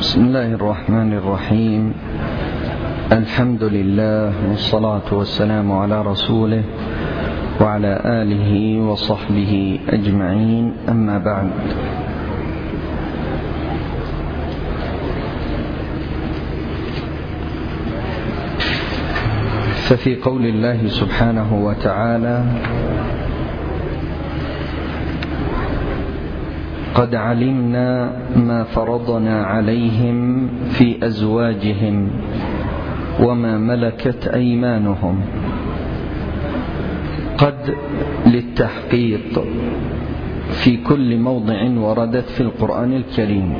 بسم الله الرحمن الرحيم. الحمد لله والصلاة والسلام على رسوله وعلى آله وصحبه أجمعين، أما بعد. ففي قول الله سبحانه وتعالى: قد علمنا ما فرضنا عليهم في أزواجهم وما ملكت أيمانهم. قد للتحقيق في كل موضع وردت في القرآن الكريم.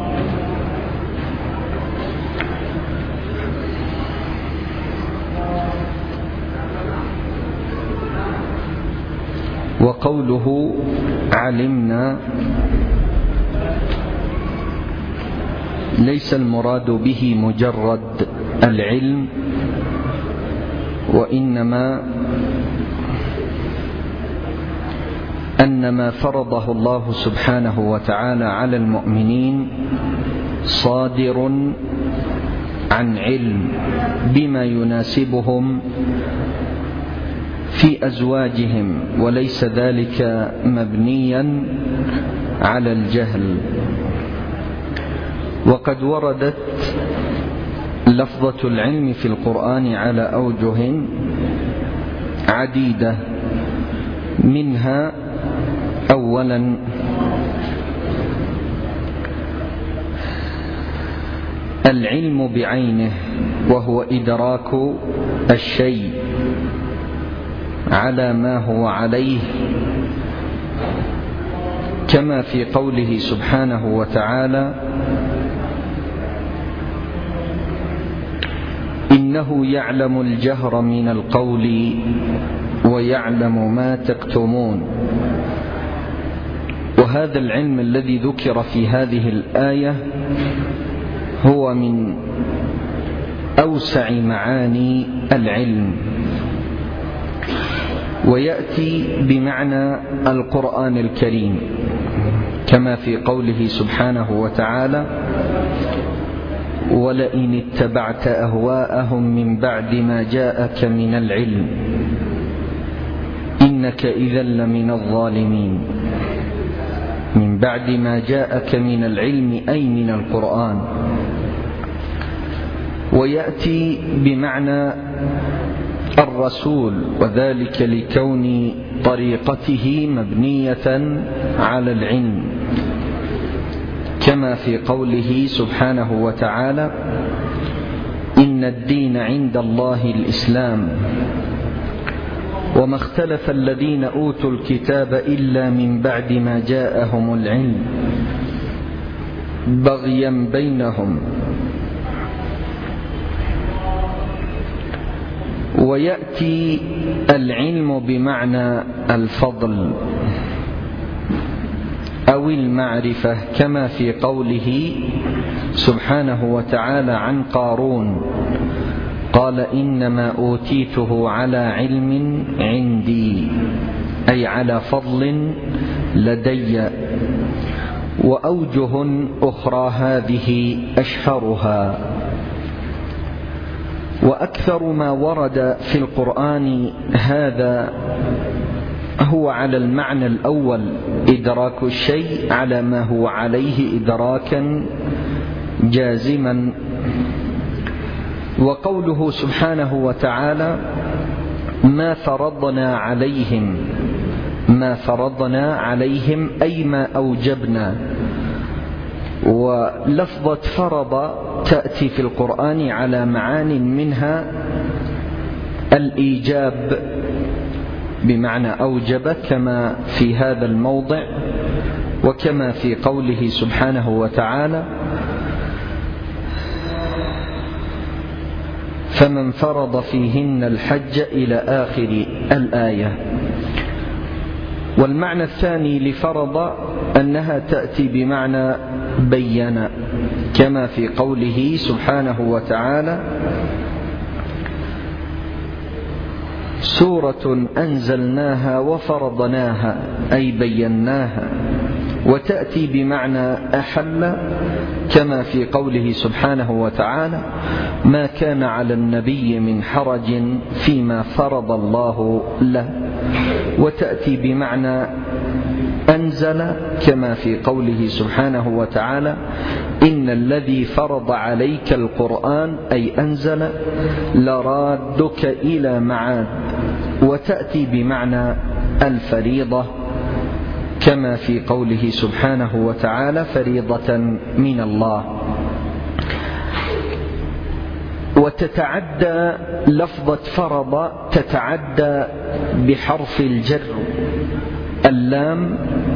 وقوله علمنا ليس المراد به مجرد العلم، وإنما أن ما فرضه الله سبحانه وتعالى على المؤمنين صادر عن علم بما يناسبهم في أزواجهم، وليس ذلك مبنيا على الجهل. وقد وردت لفظة العلم في القرآن على أوجه عديدة، منها أولا العلم بعينه، وهو إدراك الشيء على ما هو عليه، كما في قوله سبحانه وتعالى: إنه يعلم الجهر من القول ويعلم ما تكتمون. وهذا العلم الذي ذكر في هذه الآية هو من أوسع معاني العلم، ويأتي بمعنى القرآن الكريم، كما في قوله سبحانه وتعالى: ولئن اتبعت أهواءهم من بعد ما جاءك من العلم إنك إذا لمن الظالمين. من بعد ما جاءك من العلم أي من القرآن. ويأتي بمعنى الرسول، وذلك لكون طريقته مبنية على العلم، كما في قوله سبحانه وتعالى: إن الدين عند الله الإسلام وما اختلف الذين أوتوا الكتاب إلا من بعد ما جاءهم العلم بغيا بينهم. ويأتي العلم بمعنى الفضل أو المعرفة، كما في قوله سبحانه وتعالى عن قارون: قال إنما أوتيته على علم عندي، أي على فضل لدي. وأوجه أخرى هذه أشهرها. وأكثر ما ورد في القرآن هذا هو على المعنى الأول، إدراك الشيء على ما هو عليه إدراكا جازما. وقوله سبحانه وتعالى: ما فرضنا عليهم، ما فرضنا عليهم أي ما أوجبنا. ولفظة فرض تأتي في القرآن على معان، منها الإيجاب بمعنى أوجب، كما في هذا الموضع، وكما في قوله سبحانه وتعالى: فمن فرض فيهن الحج إلى آخر الآية. والمعنى الثاني لفرض أنها تأتي بمعنى بين، كما في قوله سبحانه وتعالى: سورة أنزلناها وفرضناها، أي بيناها. وتأتي بمعنى أحل كما في قوله سبحانه وتعالى: ما كان على النبي من حرج فيما فرض الله له. وتأتي بمعنى أنزل كما في قوله سبحانه وتعالى: إن الذي فرض عليك القرآن أي أنزل لرادك إلى معاد. وتأتي بمعنى الفريضة كما في قوله سبحانه وتعالى: فريضة من الله. وتتعدى لفظة فرض تتعدى بحرف الجر اللام،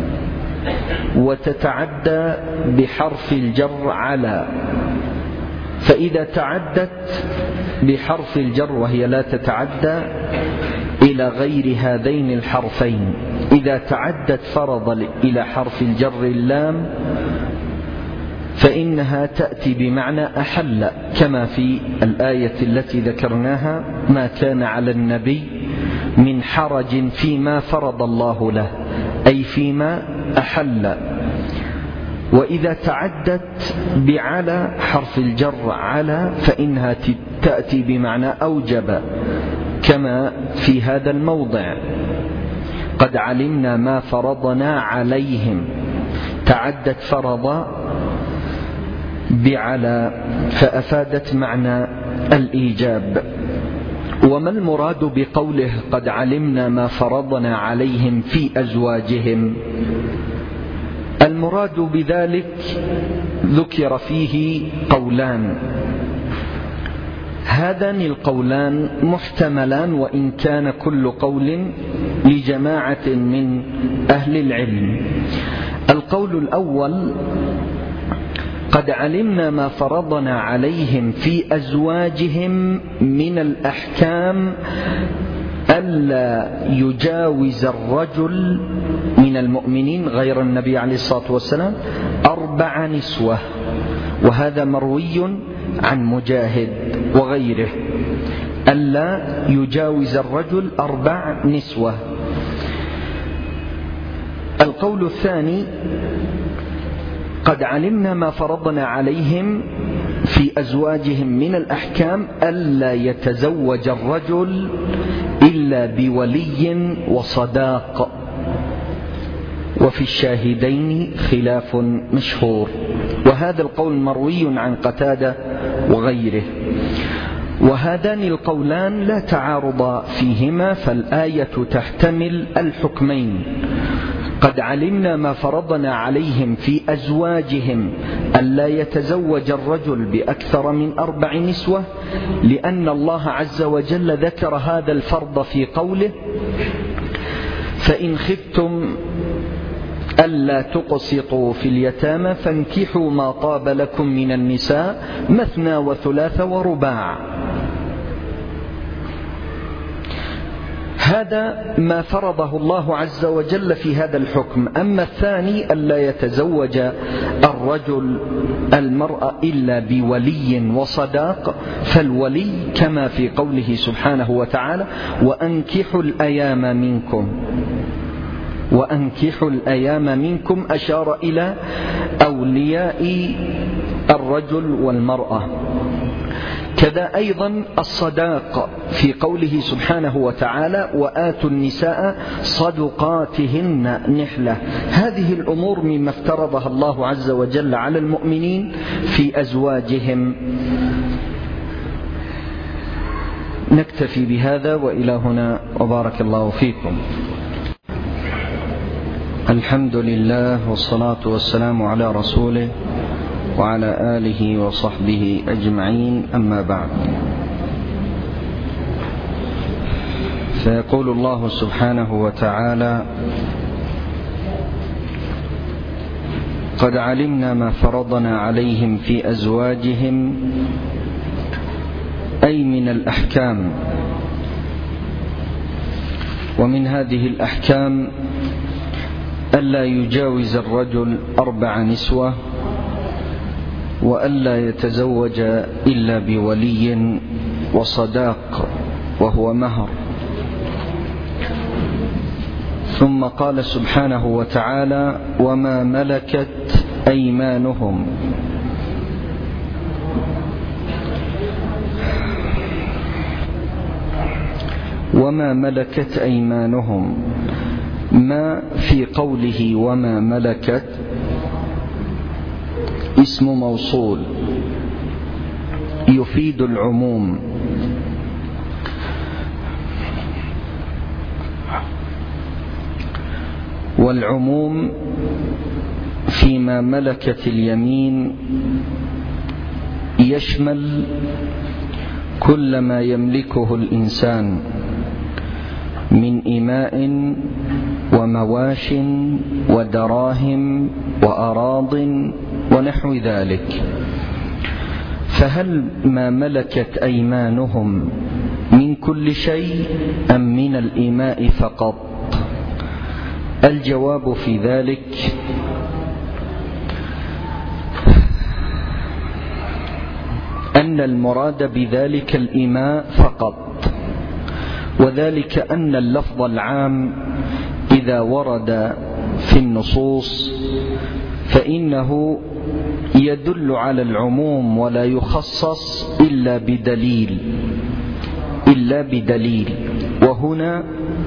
وتتعدى بحرف الجر على. فإذا تعدت بحرف الجر وهي لا تتعدى إلى غير هذين الحرفين، إذا تعدت فرض إلى حرف الجر اللام فإنها تأتي بمعنى أحل كما في الآية التي ذكرناها: ما كان على النبي من حرج فيما فرض الله له، أي فيما أحل. وإذا تعدت بعلى حرف الجر على فإنها تأتي بمعنى أوجب كما في هذا الموضع: قد علمنا ما فرضنا عليهم. تعدت فرض بعلى فأفادت معنى الإيجاب. وما المراد بقوله قد علمنا ما فرضنا عليهم في أزواجهم؟ المراد بذلك ذكر فيه قولان، هذان القولان محتملان وإن كان كل قول لجماعة من أهل العلم. القول الأول: قد علمنا ما فرضنا عليهم في أزواجهم من الأحكام ألا يجاوز الرجل من المؤمنين غير النبي عليه الصلاة والسلام 4 نسوة، وهذا مروي عن مجاهد وغيره، ألا يجاوز الرجل 4 نسوة. القول الثاني: قد علمنا ما فرضنا عليهم في أزواجهم من الأحكام ألا يتزوج الرجل إلا بولي وصداق. وفي الشاهدين خلاف مشهور، وهذا القول مروي عن قتادة وغيره. وهذان القولان لا تعارض فيهما، فالآية تحتمل الحكمين: قد علمنا ما فرضنا عليهم في أزواجهم ألا يتزوج الرجل بأكثر من 4 نسوة، لأن الله عز وجل ذكر هذا الفرض في قوله: فإن خفتم ألا تقسطوا في اليتامى فانكحوا ما طاب لكم من النساء مثنى وثلاث ورباع. هذا ما فرضه الله عز وجل في هذا الحكم. أما الثاني ألا يتزوج الرجل المرأة إلا بولي وصداق، فالولي كما في قوله سبحانه وتعالى: وأنكحوا الأيام منكم، أشار إلى أولياء الرجل والمرأة. كذا أيضا الصداق في قوله سبحانه وتعالى: وآتوا النساء صدقاتهن نحلة. هذه الأمور مما افترضها الله عز وجل على المؤمنين في أزواجهم. نكتفي بهذا وإلى هنا، وبارك الله فيكم. الحمد لله والصلاة والسلام على رسوله وعلى آله وصحبه أجمعين، أما بعد. فيقول الله سبحانه وتعالى: قد علمنا ما فرضنا عليهم في أزواجهم، أي من الأحكام. ومن هذه الأحكام ألا يجاوز الرجل 4 نسوة، وألا يتزوج إلا بولي وصداق وهو مهر. ثم قال سبحانه وتعالى: وما ملكت أيمانهم. وما ملكت أيمانهم، ما في قوله وما ملكت اسم موصول يفيد العموم، والعموم فيما ملكت اليمين يشمل كل ما يملكه الإنسان من إماء ومواش ودراهم وأراض ونحو ذلك. فهل ما ملكت أيمانهم من كل شيء أم من الإماء فقط؟ الجواب في ذلك أن المراد بذلك الإماء فقط، وذلك أن اللفظ العام إذا ورد في النصوص فإنه يدل على العموم ولا يخصص إلا بدليل، وهنا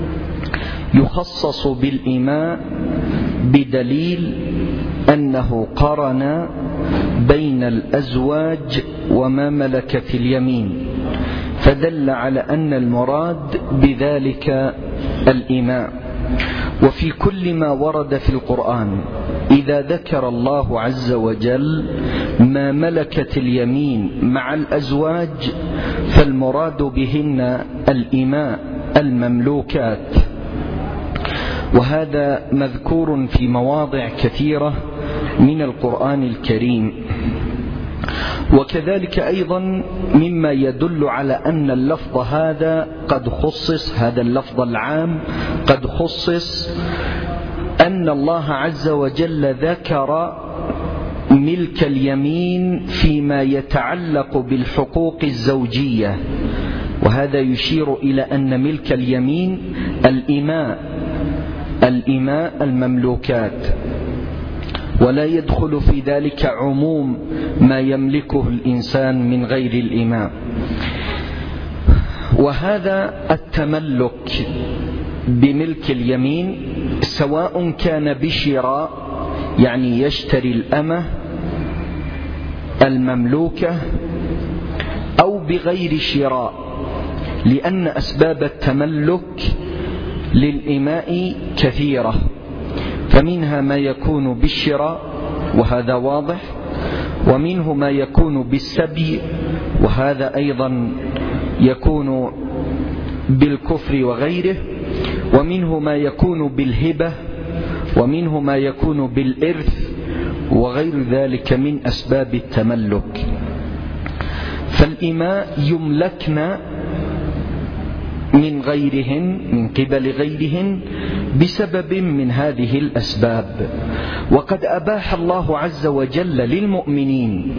يخصص بالإماء بدليل أنه قرن بين الأزواج وما ملكت اليمين، فدل على أن المراد بذلك الإماء. وفي كل ما ورد في القرآن إذا ذكر الله عز وجل ما ملكت اليمين مع الأزواج فالمراد بهن الإماء المملوكات، وهذا مذكور في مواضع كثيرة من القرآن الكريم. وكذلك أيضا مما يدل على أن اللفظ هذا قد خصص، هذا اللفظ العام قد خصص، أن الله عز وجل ذكر ملك اليمين فيما يتعلق بالحقوق الزوجية، وهذا يشير إلى أن ملك اليمين الإماء المملوكات، ولا يدخل في ذلك عموم ما يملكه الإنسان من غير الإماء. وهذا التملك بملك اليمين سواء كان بشراء، يعني يشتري الأمة المملوكة، أو بغير شراء، لأن أسباب التملك للإماء كثيرة، فمنها ما يكون بالشراء وهذا واضح، ومنه ما يكون بالسبي وهذا أيضا يكون بالكفر وغيره، ومنه ما يكون بالهبة، ومنه ما يكون بالإرث وغير ذلك من أسباب التملك. فالإماء يملكن من غيرهن، من قبل غيرهن، بسبب من هذه الأسباب. وقد أباح الله عز وجل للمؤمنين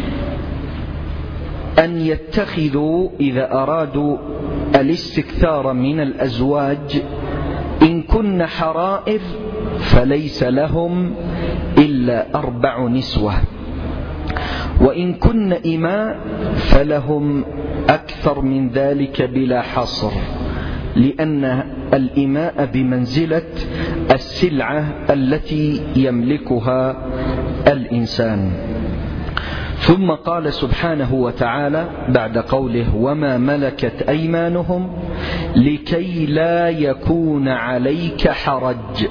أن يتخذوا إذا أرادوا الاستكثار من الأزواج إن كن حرائر فليس لهم إلا 4 نسوة، وإن كن إماء فلهم أكثر من ذلك بلا حصر، لأن الإماء بمنزلة السلعة التي يملكها الإنسان. ثم قال سبحانه وتعالى بعد قوله وما ملكت أيمانهم لكي لا يكون عليك حرج.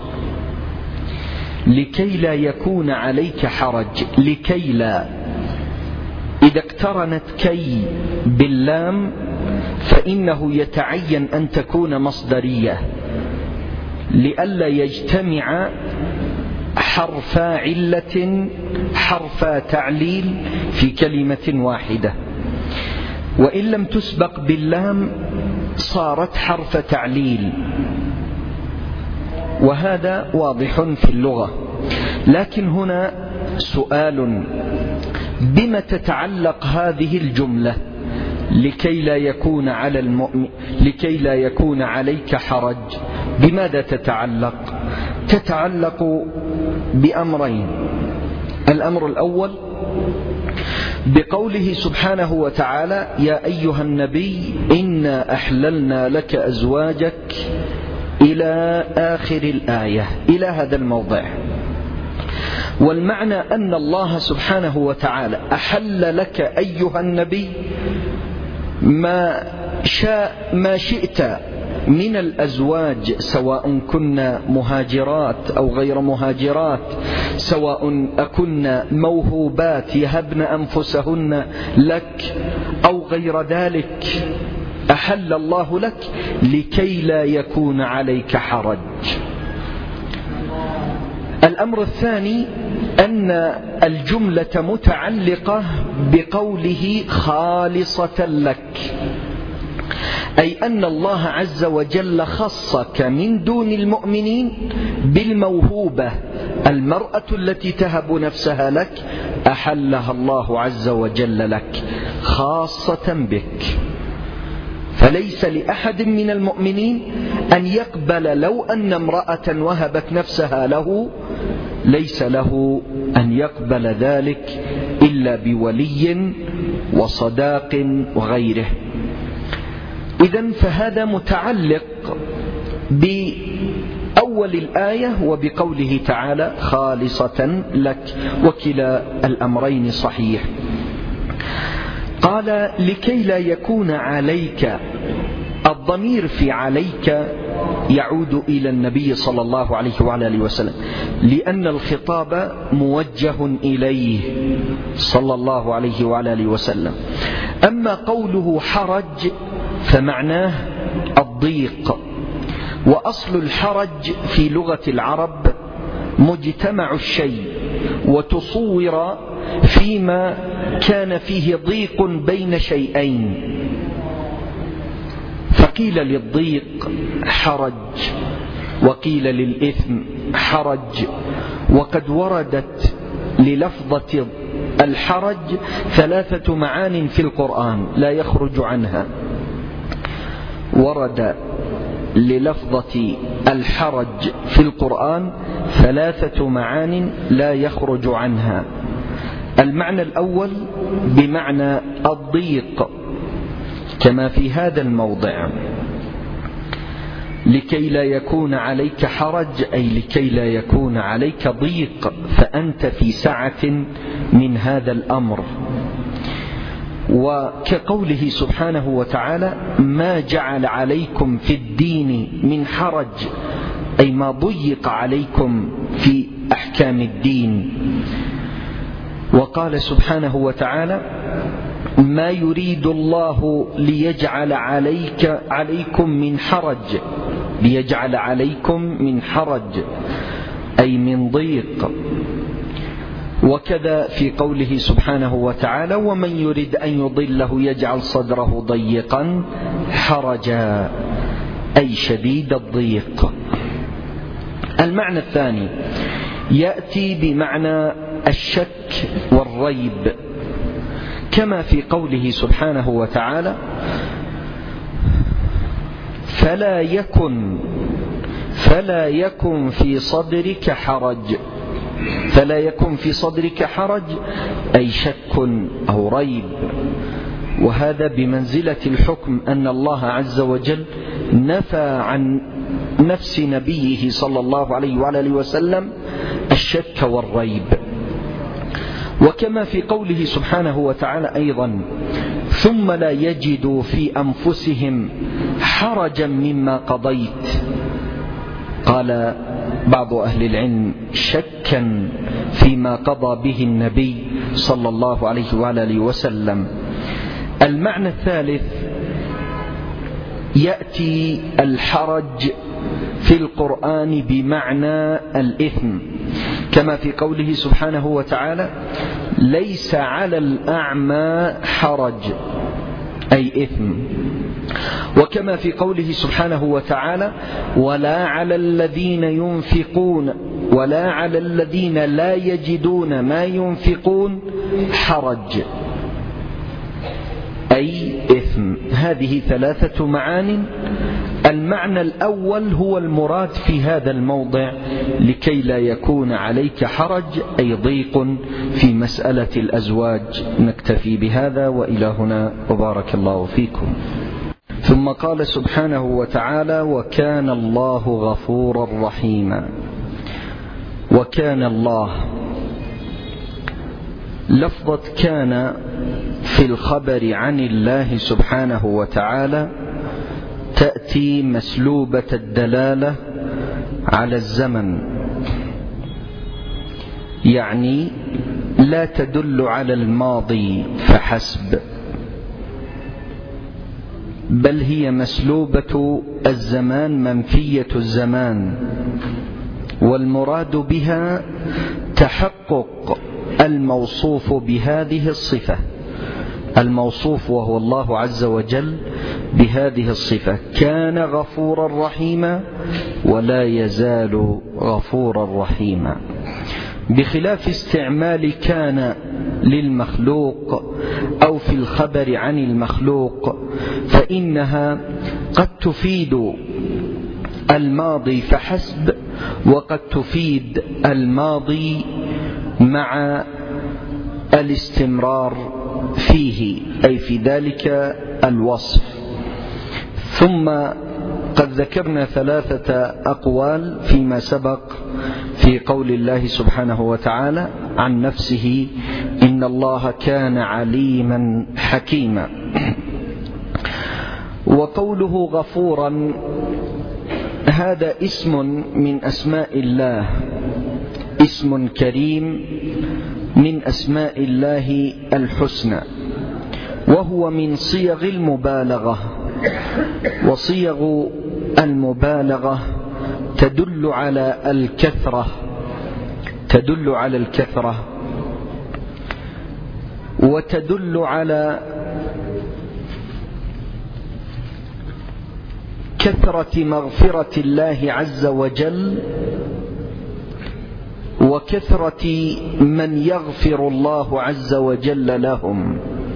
لكي لا يكون عليك حرج، لكي لا، إذا اقترنت كي باللام فإنه يتعين أن تكون مصدرية لئلا يجتمع حرف علة حرف تعليل في كلمة واحدة، وإن لم تسبق باللام صارت حرف تعليل، وهذا واضح في اللغة. لكن هنا سؤال: بما تتعلق هذه الجملة لكي لا يكون على المؤمن، لكي لا يكون عليك حرج؟ بماذا تتعلق؟ تتعلق بأمرين. الأمر الأول بقوله سبحانه وتعالى: يا أيها النبي إنا أحللنا لك أزواجك إلى آخر الآية، إلى هذا الموضع. والمعنى أن الله سبحانه وتعالى أحل لك أيها النبي ما شئت من الأزواج، سواء كنا مهاجرات أو غير مهاجرات، سواء أكن موهوبات يهبن أنفسهن لك أو غير ذلك، أحل الله لك لكي لا يكون عليك حرج. الأمر الثاني أن الجملة متعلقة بقوله خالصة لك، أي أن الله عز وجل خصك من دون المؤمنين بالموهوبة، المرأة التي تهب نفسها لك أحلها الله عز وجل لك خاصة بك. فليس لأحد من المؤمنين أن يقبل، لو أن امرأة وهبت نفسها له ليس له أن يقبل ذلك إلا بولي وصداق وغيره. إذن فهذا متعلق بأول الآية وبقوله تعالى خالصة لك، وكلا الأمرين صحيح. قال لكي لا يكون عليك، الضمير في عليك يعود إلى النبي صلى الله عليه وعلى آله وسلم، لأن الخطاب موجه إليه صلى الله عليه وعلى آله وسلم. أما قوله حرج فمعناه الضيق، وأصل الحرج في لغة العرب مجتمع الشيء وتصور فيما كان فيه ضيق بين شيئين، فقيل للضيق حرج وقيل للإثم حرج. وقد وردت للفظة الحرج 3 معان في القرآن لا يخرج عنها. ورد للفظة الحرج في القرآن 3 معان لا يخرج عنها. المعنى الأول بمعنى الضيق كما في هذا الموضع: لكي لا يكون عليك حرج، أي لكي لا يكون عليك ضيق، فأنت في سعة من هذا الأمر. وكقوله سبحانه وتعالى: ما جعل عليكم في الدين من حرج، أي ما ضيق عليكم في أحكام الدين. وقال سبحانه وتعالى: ما يريد الله ليجعل عليكم من حرج، ليجعل عليكم من حرج أي من ضيق. وكذا في قوله سبحانه وتعالى: ومن يريد أن يضله يجعل صدره ضيقا حرجا أي شديد الضيق. المعنى الثاني يأتي بمعنى الشك والريب، كما في قوله سبحانه وتعالى: فلا يكن في صدرك حرج. فلا يكن في صدرك حرج أي شك أو ريب. وهذا بمنزلة الحكم أن الله عز وجل نفى عن نفس نبيه صلى الله عليه وعلى آله وسلم الشك والريب. وكما في قوله سبحانه وتعالى أيضا: ثم لا يجدوا في أنفسهم حرجا مما قضيت. قال بعض أهل العلم شكا فيما قضى به النبي صلى الله عليه وعلى آله وسلم. المعنى الثالث يأتي الحرج في القرآن بمعنى الإثم، كما في قوله سبحانه وتعالى: ليس على الأعمى حرج أي إثم. وكما في قوله سبحانه وتعالى: ولا على الذين ينفقون ولا على الذين لا يجدون ما ينفقون حرج أي إثم. هذه 3 معان. المعنى الأول هو المراد في هذا الموضع لكي لا يكون عليك حرج أي ضيق في مسألة الأزواج. نكتفي بهذا وإلى هنا وبارك الله فيكم. ثم قال سبحانه وتعالى: وكان الله غفورا رحيما. وكان الله، لفظة كان في الخبر عن الله سبحانه وتعالى تأتي مسلوبة الدلالة على الزمن، يعني لا تدل على الماضي فحسب، بل هي مسلوبة الزمان منفية الزمان، والمراد بها تحقق الموصوف بهذه الصفة، الموصوف وهو الله عز وجل بهذه الصفة. كان غفورا رحيما ولا يزال غفورا رحيما، بخلاف استعمال كان للمخلوق أو في الخبر عن المخلوق، فإنها قد تفيد الماضي فحسب، وقد تفيد الماضي مع الاستمرار فيه، أي في ذلك الوصف. ثم قد ذكرنا 3 أقوال فيما سبق في قول الله سبحانه وتعالى عن نفسه: إن الله كان عليما حكيما. وقوله غفورا هذا اسم من أسماء الله، اسم كريم من أسماء الله الحسنى، وهو من صيغ المبالغة، وصيغ المبالغة تدل على الكثرة، تدل على الكثرة، وتدل على كثرة مغفرة الله عز وجل، وكثرة من يغفر الله عز وجل لهم.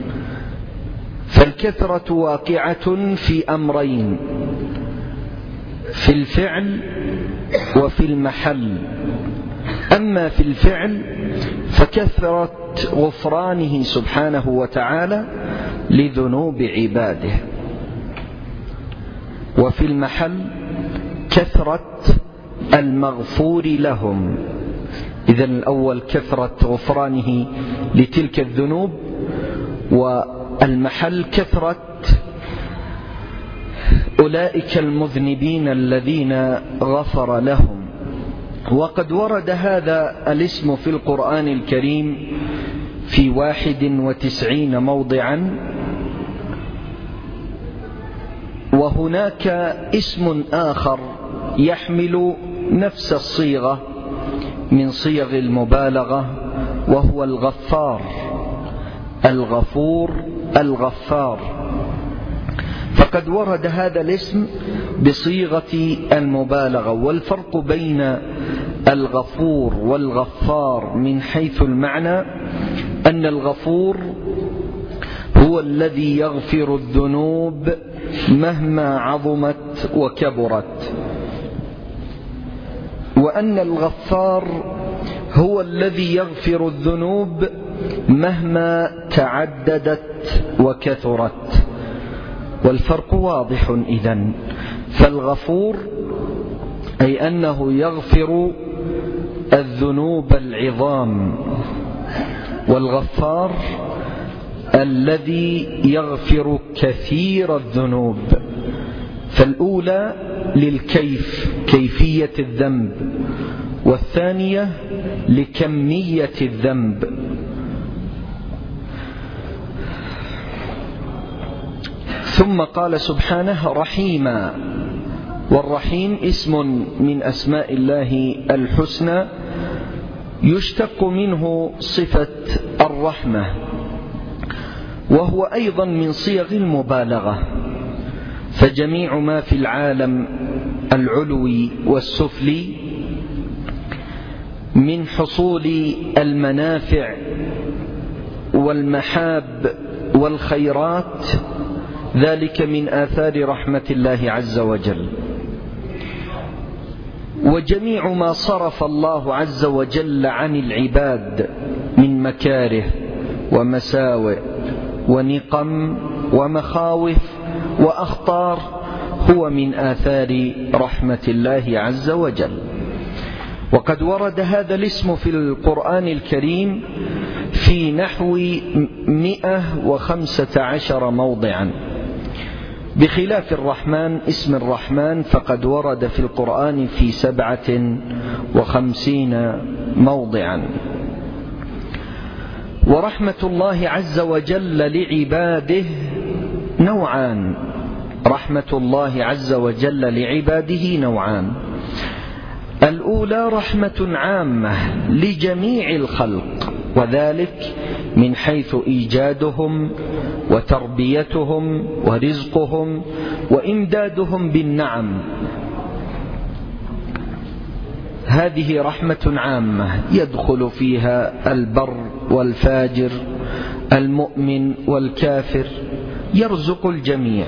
فالكثرة واقعة في أمرين: في الفعل وفي المحل. أما في الفعل فكثرة غفرانه سبحانه وتعالى لذنوب عباده، وفي المحل كثرة المغفور لهم. إذن الأول كثرة غفرانه لتلك الذنوب، والمحل كثرة أولئك المذنبين الذين غفر لهم. وقد ورد هذا الاسم في القرآن الكريم في 91 موضعا، وهناك اسم آخر يحمل نفس الصيغة من صيغ المبالغة، وهو الغفار، الغفور، الغفار. فقد ورد هذا الاسم بصيغة المبالغة. والفرق بين الغفور والغفار من حيث المعنى أن الغفور هو الذي يغفر الذنوب مهما عظمت وكبرت، وأن الغفار هو الذي يغفر الذنوب مهما تعددت وكثرت. والفرق واضح إذن. فالغفور أي أنه يغفر الذنوب العظام، والغفار الذي يغفر كثير الذنوب. فالأولى للكيف، كيفية الذنب، والثانية لكمية الذنب. ثم قال سبحانه رحيما، والرحيم اسم من أسماء الله الحسنى يشتق منه صفة الرحمة، وهو أيضا من صيغ المبالغة. فجميع ما في العالم العلوي والسفلي من حصول المنافع والمحاب والخيرات، ذلك من آثار رحمة الله عز وجل. وجميع ما صرف الله عز وجل عن العباد من مكاره ومساوئ ونقم ومخاوف وأخطار هو من آثار رحمة الله عز وجل. وقد ورد هذا الاسم في القرآن الكريم في نحو 115 موضعا، بخلاف الرحمن. اسم الرحمن فقد ورد في القرآن في 57 موضعا. ورحمة الله عز وجل لعباده نوعان. رحمة الله عز وجل لعباده نوعان: الأولى رحمة عامة لجميع الخلق، وذلك من حيث إيجادهم وتربيتهم ورزقهم وإمدادهم بالنعم. هذه رحمة عامة يدخل فيها البر والفاجر، المؤمن والكافر، يرزق الجميع.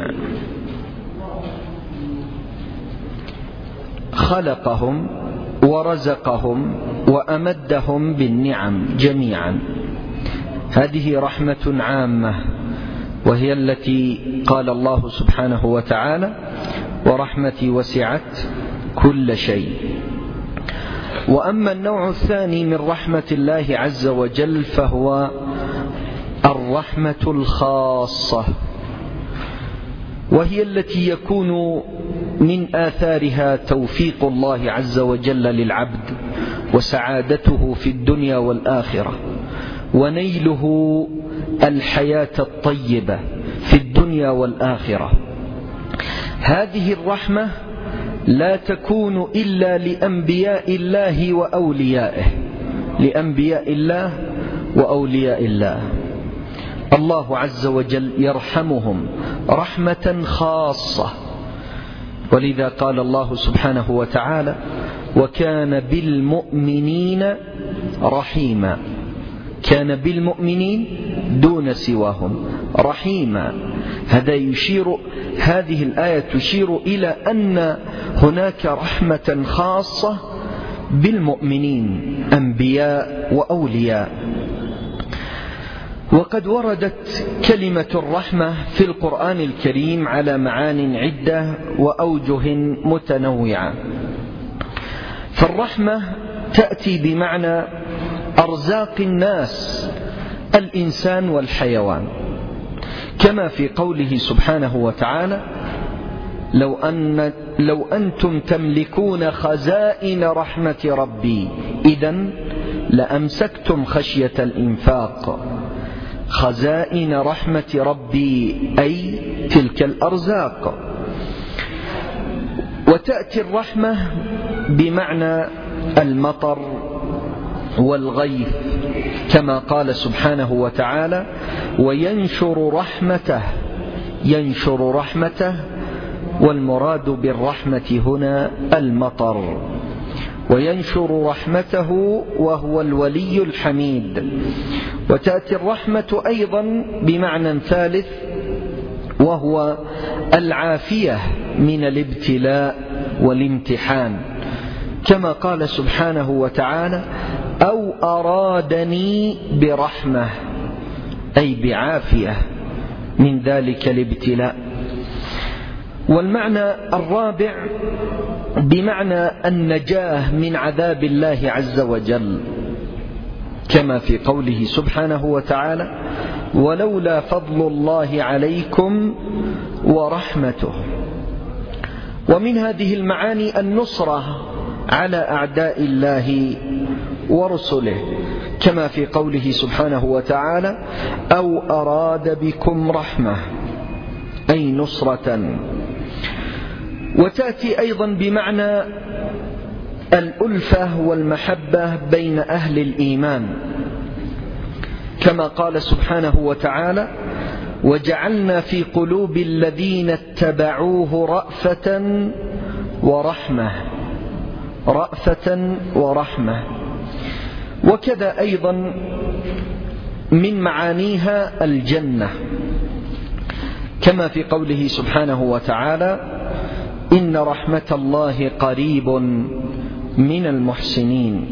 خلقهم ورزقهم وأمدهم بالنعم جميعا. هذه رحمة عامة، وهي التي قال الله سبحانه وتعالى: ورحمتي وسعت كل شيء. وأما النوع الثاني من رحمة الله عز وجل فهو الرحمة الخاصة، وهي التي يكون من آثارها توفيق الله عز وجل للعبد وسعادته في الدنيا والآخرة، ونيله الحياة الطيبة في الدنيا والآخرة. هذه الرحمة لا تكون إلا لأنبياء الله وأوليائه، لأنبياء الله وأولياء الله. الله عز وجل يرحمهم رحمة خاصة، ولذا قال الله سبحانه وتعالى: وكان بالمؤمنين رحيما. كان بالمؤمنين دون سواهم رحيما. هذه الآية تشير إلى أن هناك رحمة خاصة بالمؤمنين، أنبياء وأولياء. وقد وردت كلمة الرحمة في القرآن الكريم على معان عدة وأوجه متنوعة. فالرحمة تأتي بمعنى أرزاق الناس، الإنسان والحيوان، كما في قوله سبحانه وتعالى: لو أنتم تملكون خزائن رحمة ربي إذن لأمسكتم خشية الإنفاق. خزائن رحمة ربي أي تلك الأرزاق. وتأتي الرحمة بمعنى المطر والغيث، كما قال سبحانه وتعالى: وينشر رحمته. ينشر رحمته، والمراد بالرحمة هنا المطر. وينشر رحمته وهو الولي الحميد. وتأتي الرحمة أيضا بمعنى ثالث، وهو العافية من الابتلاء والامتحان، كما قال سبحانه وتعالى: أو أرادني برحمة، أي بعافية من ذلك الابتلاء. والمعنى الرابع بمعنى النجاة من عذاب الله عز وجل، كما في قوله سبحانه وتعالى: ولولا فضل الله عليكم ورحمته. ومن هذه المعاني النصرة على أعداء الله ورسله، كما في قوله سبحانه وتعالى: أو أراد بكم رحمة، أي نصرة. وتأتي أيضا بمعنى الألفة والمحبة بين أهل الإيمان، كما قال سبحانه وتعالى: وجعلنا في قلوب الذين اتبعوه رأفة ورحمة. رأفة ورحمة. وكذا أيضا من معانيها الجنة، كما في قوله سبحانه وتعالى: إن رحمة الله قريب من المحسنين.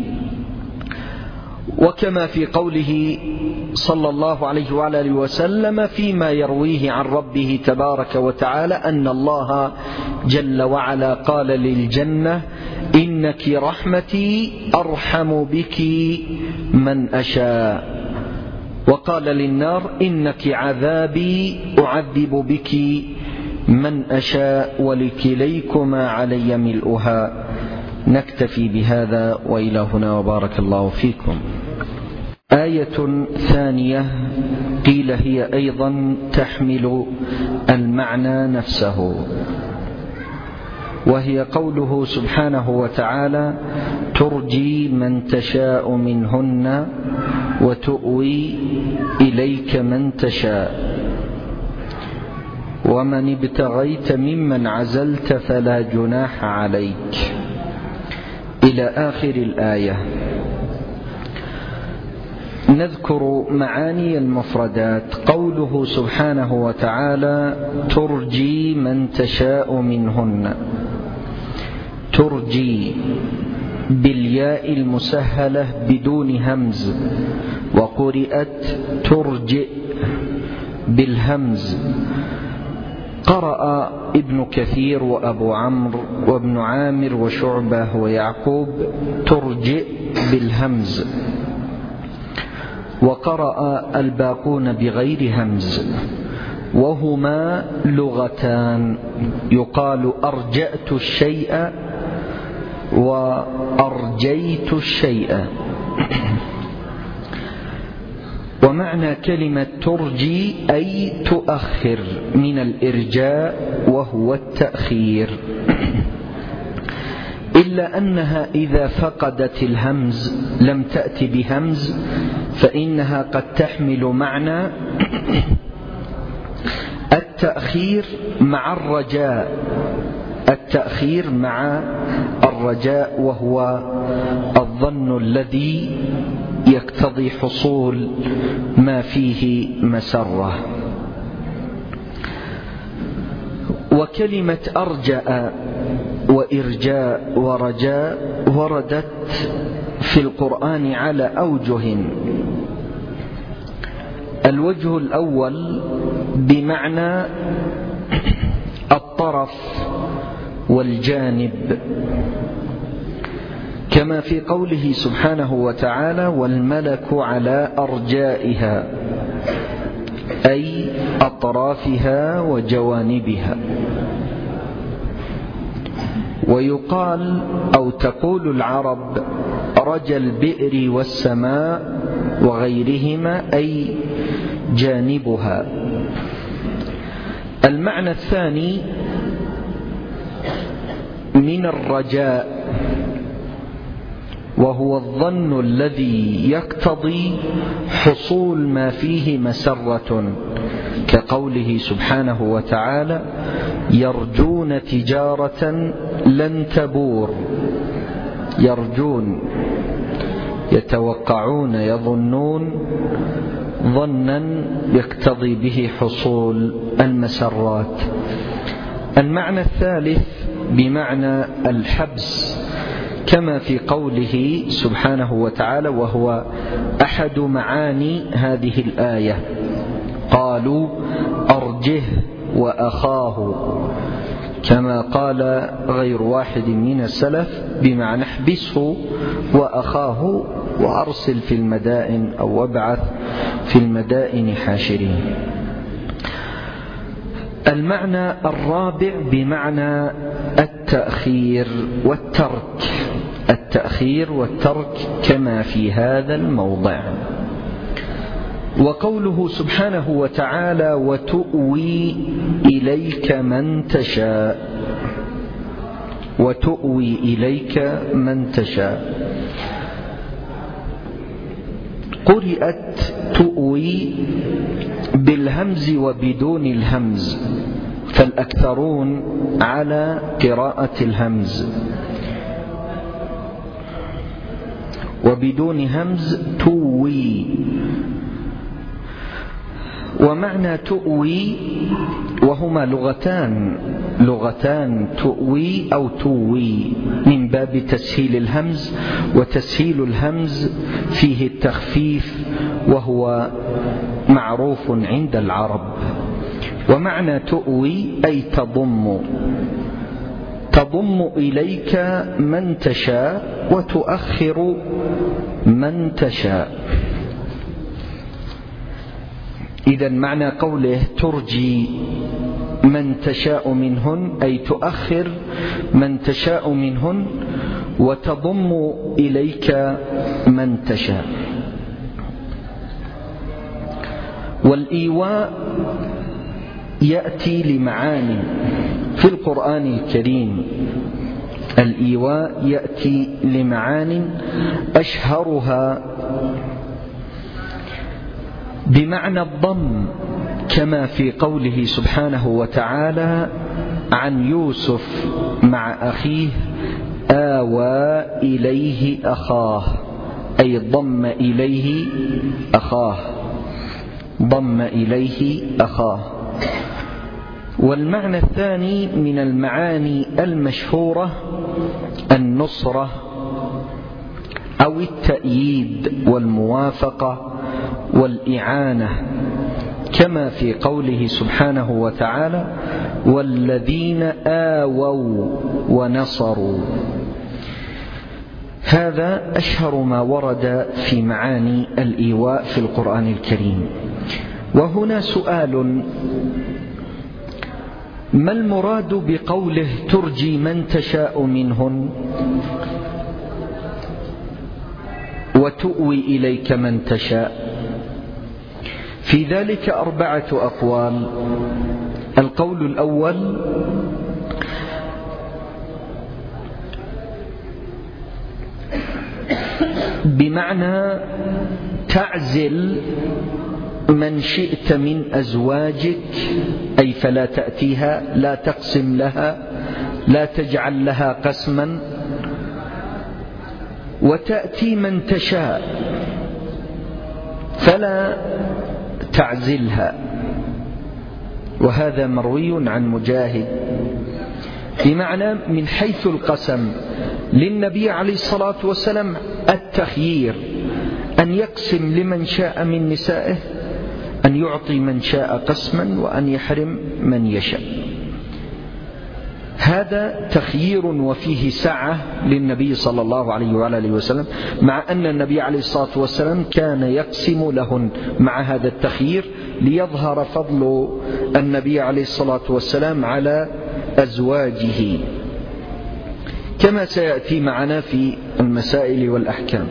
وكما في قوله صلى الله عليه وعلى آله وسلم فيما يرويه عن ربه تبارك وتعالى أن الله جل وعلا قال للجنة: إنك رحمتي أرحم بك من أشاء. وقال للنار: إنك عذابي أعذب بك من أشاء ولكليكما علي ملؤها. نكتفي بهذا وإلى هنا، وبارك الله فيكم. آية ثانية قيل هي أيضا تحمل المعنى نفسه، وهي قوله سبحانه وتعالى: ترجي من تشاء منهن وتؤوي إليك من تشاء ومن ابتغيت ممن عزلت فلا جناح عليك، إلى آخر الآية. نذكر معاني المفردات. قوله سبحانه وتعالى: ترجي من تشاء منهن، ترجي بالياء المسهلة بدون همز، وقرئت ترجئ بالهمز. قرأ ابن كثير وأبو عمرو وابن عامر وشعبة ويعقوب ترجئ بالهمز، وقرأ الباقون بغير همز، وهما لغتان، يقال أرجأت الشيء وأرجيت الشيء. ومعنى كلمة ترجي أي تؤخر، من الإرجاء وهو التأخير، إلا أنها إذا فقدت الهمز لم تأتي بهمز فإنها قد تحمل معنى التأخير مع الرجاء، التأخير مع الرجاء، وهو الظن الذي يقتضي حصول ما فيه مسرة. وكلمة أرجأ وإرجاء ورجاء وردت في القرآن على أوجه. الوجه الأول بمعنى الطرف والجانب، كما في قوله سبحانه وتعالى: والملك على أرجائها، أي أطرافها وجوانبها. ويقال أو تقول العرب: رجى البئر والسماء وغيرهما، أي جانبها. المعنى الثاني من الرجاء، وهو الظن الذي يقتضي حصول ما فيه مسرة، كقوله سبحانه وتعالى: يرجون تجارة لن تبور. يرجون، يتوقعون، يظنون ظنا يقتضي به حصول المسرات. المعنى الثالث بمعنى الحبس، كما في قوله سبحانه وتعالى، وهو أحد معاني هذه الآية: قالوا أرجه وأخاه، كما قال غير واحد من السلف بمعنى احبسه وأخاه وأرسل في المدائن أو وابعث في المدائن حاشرين. المعنى الرابع بمعنى التأخير والترك، التأخير والترك كما في هذا الموضع. وقوله سبحانه وتعالى: وتؤوي إليك من تشاء، وتؤوي إليك من تشاء، قرئت تؤوي بالهمز وبدون الهمز، فالأكثرون على قراءة الهمز، وبدون همز توي. ومعنى تؤوي وهما لغتان تؤوي أو توي من باب تسهيل الهمز، وتسهيل الهمز فيه التخفيف وهو معروف عند العرب. ومعنى تؤوي أي تضم إليك من تشاء وتؤخر من تشاء. إذن معنى قوله ترجي من تشاء منهن أي تؤخر من تشاء منهن وتضم إليك من تشاء. والإيواء يأتي لمعاني في القرآن الكريم. الإيواء يأتي لمعان أشهرها بمعنى الضم، كما في قوله سبحانه وتعالى عن يوسف مع أخيه آوى إليه أخاه، أي ضم إليه أخاه. والمعنى الثاني من المعاني المشهورة النصرة أو التأييد والموافقة والإعانة، كما في قوله سبحانه وتعالى والذين آووا ونصروا. هذا أشهر ما ورد في معاني الإيواء في القرآن الكريم. وهنا سؤال: ما المراد بقوله ترجي من تشاء منهن وتؤوي إليك من تشاء؟ في ذلك 4 أقوال. القول الأول: بمعنى تعزل من شئت من أزواجك، أي فلا تأتيها، لا تقسم لها، لا تجعل لها قسما، وتأتي من تشاء فلا تعزلها. وهذا مروي عن مجاهد، بمعنى من حيث القسم للنبي عليه الصلاة والسلام التخيير، أن يقسم لمن شاء من نسائه، أن يعطي من شاء قسما وأن يحرم من يشاء. هذا تخيير وفيه سعة للنبي صلى الله عليه وآله وسلم، مع أن النبي عليه الصلاة والسلام كان يقسم لهن مع هذا التخيير ليظهر فضل النبي عليه الصلاة والسلام على أزواجه، كما سيأتي معنا في المسائل والأحكام.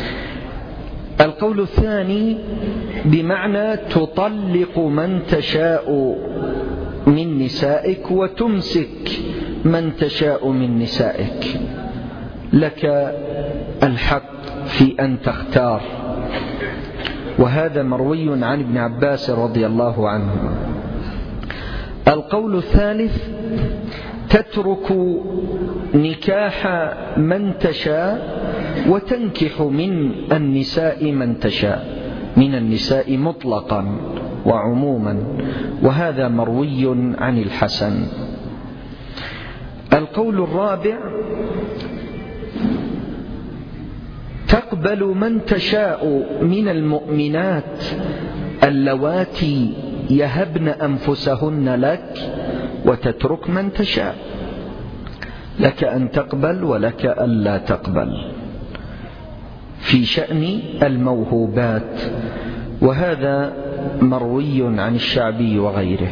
القول الثاني: بمعنى تطلق من تشاء من نسائك وتمسك من تشاء من نسائك، لك الحق في أن تختار. وهذا مروي عن ابن عباس رضي الله عنه. القول الثالث: تترك نكاح من تشاء وتنكح من النساء من تشاء، من النساء مطلقا وعموما، وهذا مروي عن الحسن. القول الرابع: تقبل من تشاء من المؤمنات اللواتي يهبن أنفسهن لك وتترك من تشاء، لك أن تقبل ولك ألا تقبل في شأن الموهوبات، وهذا مروي عن الشعبي وغيره.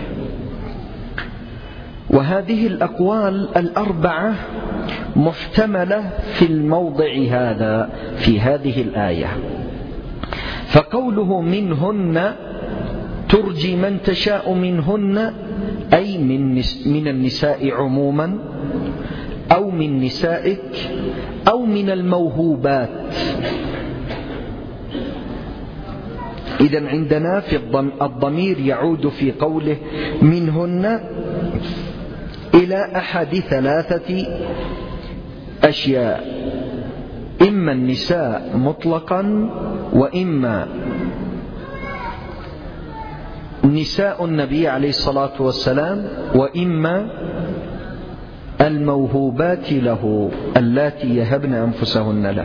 وهذه الأقوال 4 محتملة في الموضع هذا في هذه الآية. فقوله منهن ترجي من تشاء منهن، أي من النساء عموما، أو من نسائك، أو من الموهوبات. إذن عندنا في الضمير يعود في قوله منهن إلى أحد 3 أشياء: إما النساء مطلقا، وإما نساء النبي عليه الصلاة والسلام، وإما الموهوبات له اللاتي يهبن أنفسهن له.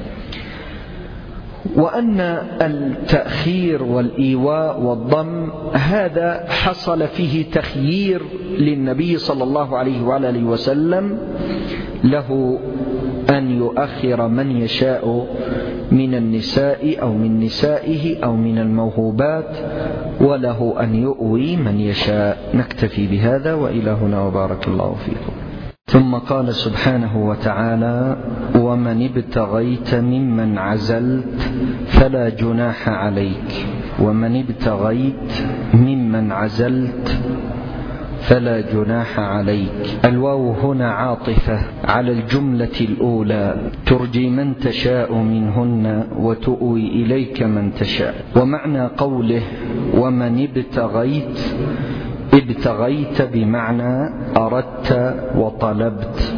وأن التأخير والإيواء والضم هذا حصل فيه تخيير للنبي صلى الله عليه وآله وسلم، له أن يؤخر من يشاء من النساء أو من نسائه أو من الموهوبات، وله أن يؤوي من يشاء. نكتفي بهذا، وإلى هنا وبارك الله فيكم. ثم قال سبحانه وتعالى: ومن ابتغيت ممن عزلت فلا جناح عليك. ومن ابتغيت ممن عزلت فلا جناح عليك. الواو هنا عاطفة على الجملة الأولى: ترجي من تشاء منهن وتؤوي إليك من تشاء. ومعنى قوله ومن ابتغيت، ابتغيت بمعنى أردت وطلبت،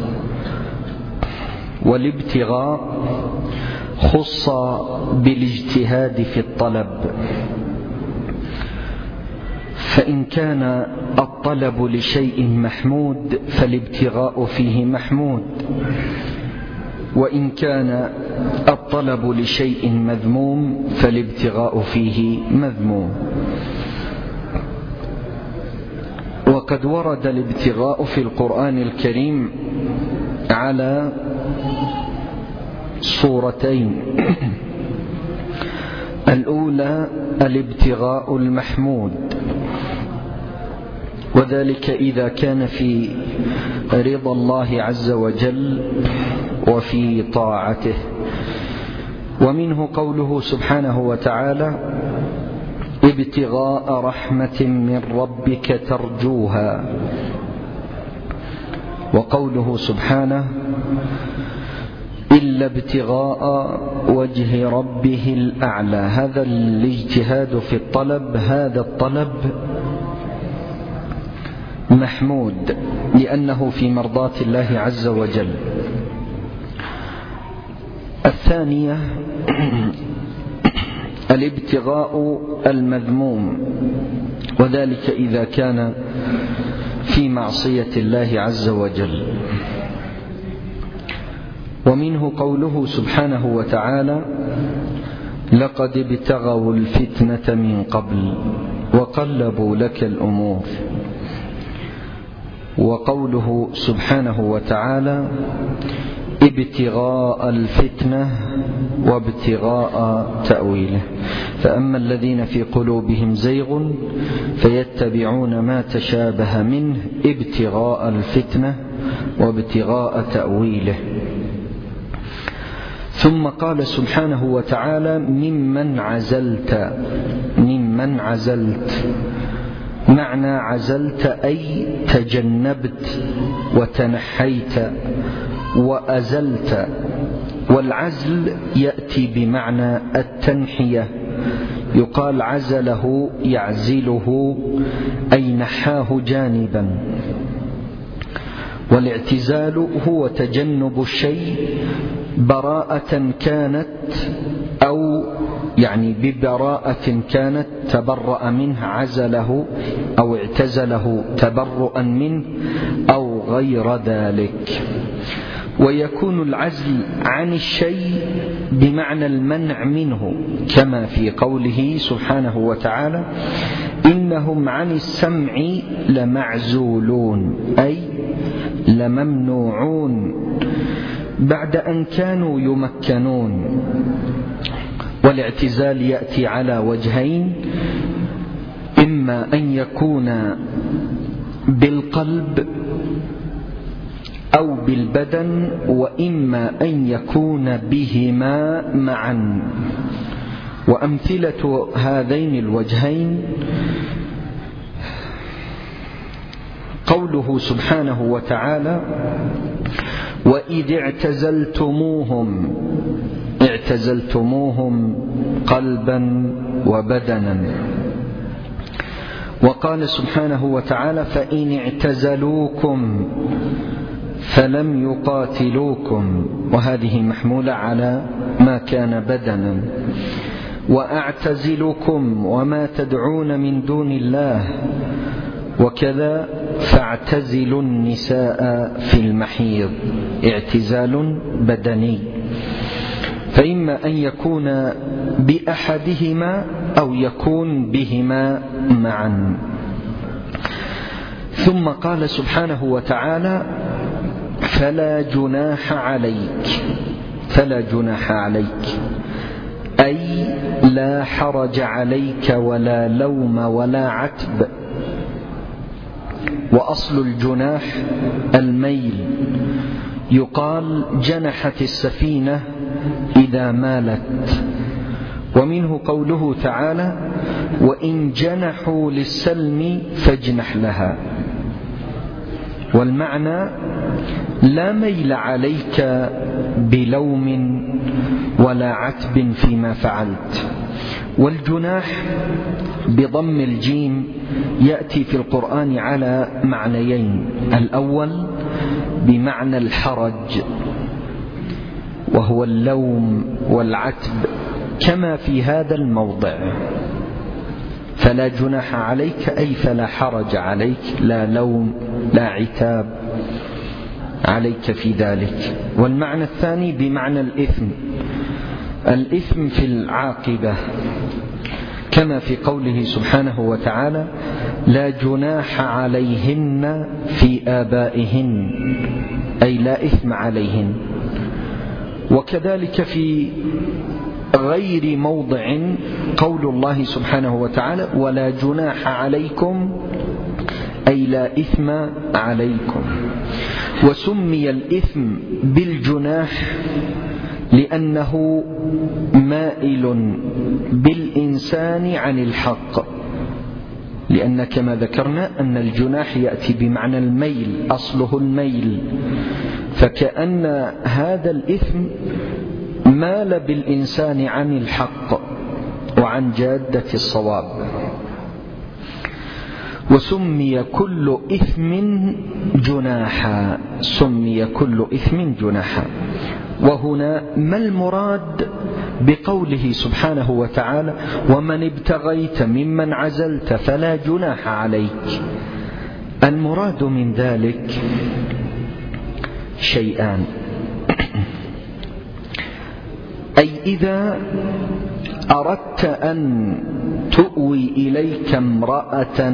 والابتغاء خص بالاجتهاد في الطلب، فإن كان الطلب لشيء محمود فالابتغاء فيه محمود، وإن كان الطلب لشيء مذموم فالابتغاء فيه مذموم. وقد ورد الابتغاء في القرآن الكريم على صورتين: الأولى الابتغاء المحمود، وذلك إذا كان في رضا الله عز وجل وفي طاعته. ومنه قوله سبحانه وتعالى: ابتغاء رحمة من ربك ترجوها. وقوله سبحانه: إلا ابتغاء وجه ربه الأعلى. هذا الاجتهاد في الطلب، هذا الطلب محمود لأنه في مرضاة الله عز وجل. الثانية الابتغاء المذموم، وذلك إذا كان في معصية الله عز وجل. ومنه قوله سبحانه وتعالى: لقد ابتغوا الفتنة من قبل وقلبوا لك الأمور. وقوله سبحانه وتعالى: ابتغاء الفتنة وابتغاء تأويله. فأما الذين في قلوبهم زيغ فيتبعون ما تشابه منه ابتغاء الفتنة وابتغاء تأويله. ثم قال سبحانه وتعالى: ممن عزلت. ممن عزلت معنى عزلت أي تجنبت وتنحيت وأزلت. والعزل يأتي بمعنى التنحية، يقال عزله يعزله أي نحاه جانبا. والاعتزال هو تجنب الشيء براءة كانت أو يعني ببراءة كانت تبرأ منه عزله أو اعتزله تبرؤا منه أو غير ذلك. ويكون العزل عن الشيء بمعنى المنع منه، كما في قوله سبحانه وتعالى: إنهم عن السمع لمعزولون، أي لممنوعون بعد أن كانوا يمكنون. والاعتزال يأتي على وجهين: إما أن يكون بالقلب أو بالبدن، وإما أن يكون بهما معا. وأمثلة هذين الوجهين قوله سبحانه وتعالى: وإذ اعتزلتموهم قلبا وبدنا. وقال سبحانه وتعالى: فإن اعتزلوكم فلم يقاتلوكم، وهذه محمولة على ما كان بدنا. وأعتزلكم وما تدعون من دون الله وكذا فاعتزلوا النساء في المحيض، اعتزال بدني، فإما أن يكون بأحدهما أو يكون بهما معا. ثم قال سبحانه وتعالى: فلا جناح عليك، أي لا حرج عليك ولا لوم ولا عتب. وأصل الجناح الميل، يقال جنحت السفينة إذا مالت، ومنه قوله تعالى: وإن جنحوا للسلم فاجنح لها. والمعنى لا ميل عليك بلوم ولا عتب فيما فعلت. والجناح بضم الجيم يأتي في القرآن على معنيين: الأول بمعنى الحرج وهو اللوم والعتب كما في هذا الموضع، فلا جناح عليك أي فلا حرج عليك، لا لوم لا عتاب عليك في ذلك. والمعنى الثاني بمعنى الإثم في العاقبة، كما في قوله سبحانه وتعالى: لا جناح عليهن في آبائهن، أي لا إثم عليهن. وكذلك في غير موضع قول الله سبحانه وتعالى: ولا جناح عليكم، أي لا إثم عليكم. وسمي الإثم بالجناح لأنه مائل بالإنسان عن الحق، لأن كما ذكرنا أن الجناح يأتي بمعنى الميل، أصله الميل، فكأن هذا الإثم مال بالإنسان عن الحق وعن جادة الصواب. وسمي كل إثم جناحا، سمي كل إثم جناحا. وهنا ما المراد بقوله سبحانه وتعالى: ومن ابتغيت ممن عزلت فلا جناح عليك؟ المراد من ذلك شيئان: أي إذا أردت أن تؤوي إليك امرأة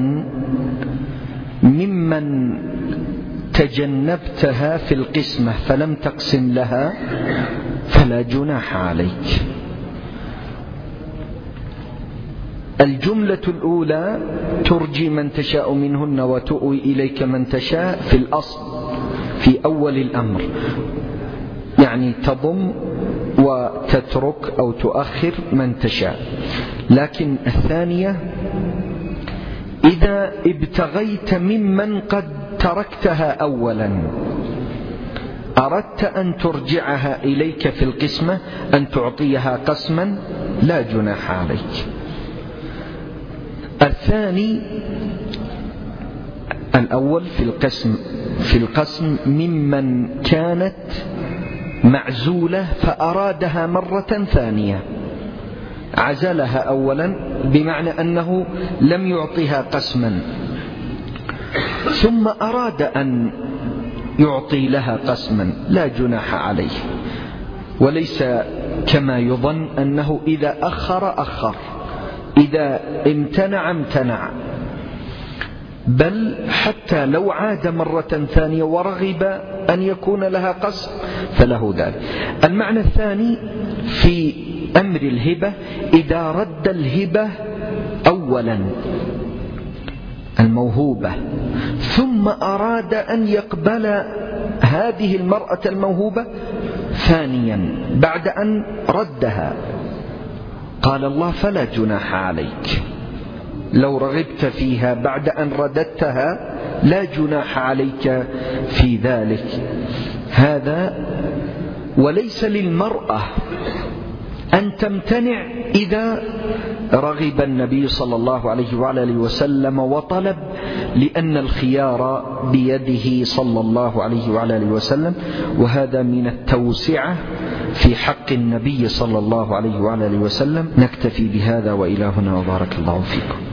ممن تجنبتها في القسمة فلم تقسم لها فلا جناح عليك. الجملة الأولى ترجي من تشاء منهن وتؤوي إليك من تشاء في الأصل في أول الأمر، يعني تضم وتترك أو تؤخر من تشاء. لكن الثانية: إذا ابتغيت ممن قد تركتها أولا، أردت أن ترجعها إليك في القسمة، أن تعطيها قسما، لا جناح عليك. الثاني الأول في القسم ممن كانت معزولة فأرادها مرة ثانية، عزلها أولا بمعنى أنه لم يعطيها قسما، ثم أراد أن يعطي لها قسما، لا جناح عليه. وليس كما يظن أنه إذا أخر، إذا امتنع، بل حتى لو عاد مرة ثانية ورغب أن يكون لها قسم فله ذلك. المعنى الثاني في أمر الهبة: إذا رد الهبة أولا الموهوبة ثم أراد أن يقبل هذه المرأة الموهوبة ثانيا بعد أن ردها، قال الله: فلا جناح عليك. لو رغبت فيها بعد أن رددتها لا جناح عليك في ذلك. هذا وليس للمرأة أن تمتنع إذا رغب النبي صلى الله عليه وعلى وسلم وطلب، لأن الخيار بيده صلى الله عليه وعلى وسلم. وهذا من التوسعة في حق النبي صلى الله عليه وعلى آله وسلم. نكتفي بهذا وإلى هنا وبارك الله فيكم.